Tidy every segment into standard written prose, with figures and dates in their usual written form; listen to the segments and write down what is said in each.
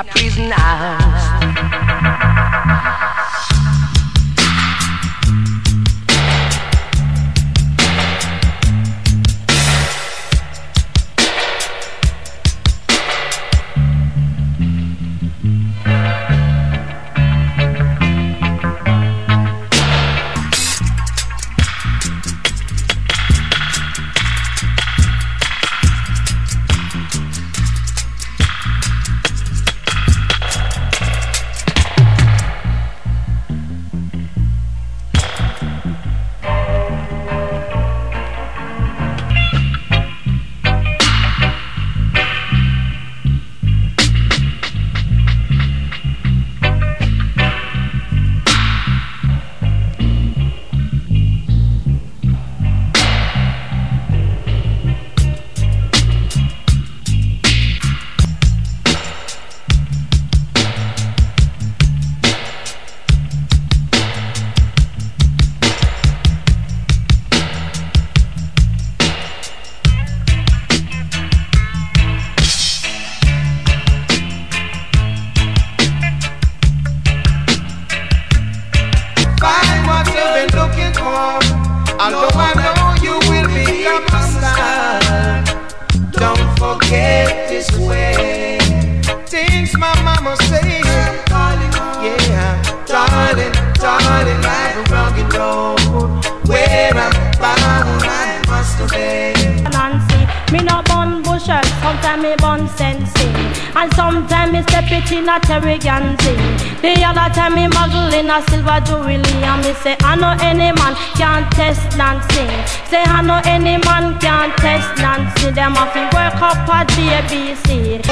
a prison house. Although I know you will become a star, don't forget this way. Things my mama say, yeah, darling, darling, life a rugged road, where I'm bound I must obey. Nancy, me no bun bushel, sometimes me bun sensing, and sometimes me step it in a terrigancy. The other time me muggle in a silver jewelry, and me say I know any man can't test Nancy. Say I know any man can't test Nancy. Them have to work up at the ABC.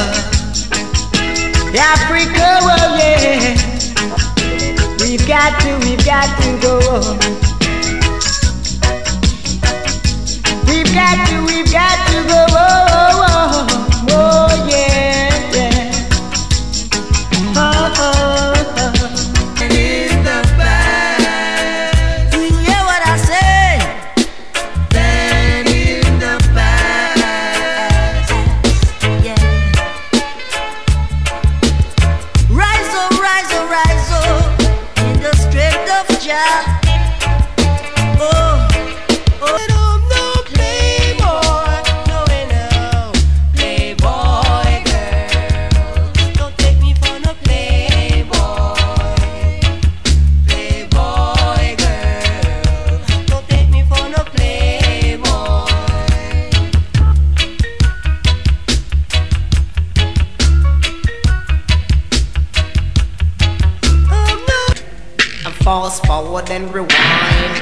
Africa, oh yeah, we've got to go on. We've got to go on. Oh yeah, yeah. Oh, oh, oh. And in the past, you hear what I say? and in the past, Yeah. Rise up in the strength of Jah. Oh, oh. No playboy, no playboy girl. Don't take me for no playboy, playboy girl. Don't take me for no playboy. Oh no. and fast forward and rewind.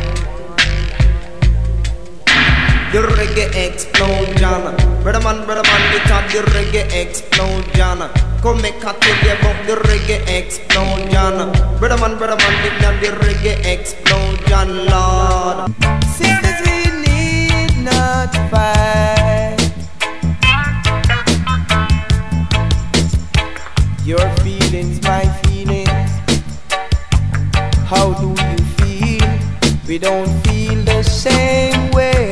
The reggae explosion. Brother man, get on the reggae explosion. Come make a tell you about the reggae explosion. Brother man, get on the reggae explosion, Lord. Sisters, we need not fight. Your feelings, my feelings. How do you feel? We don't feel the same way.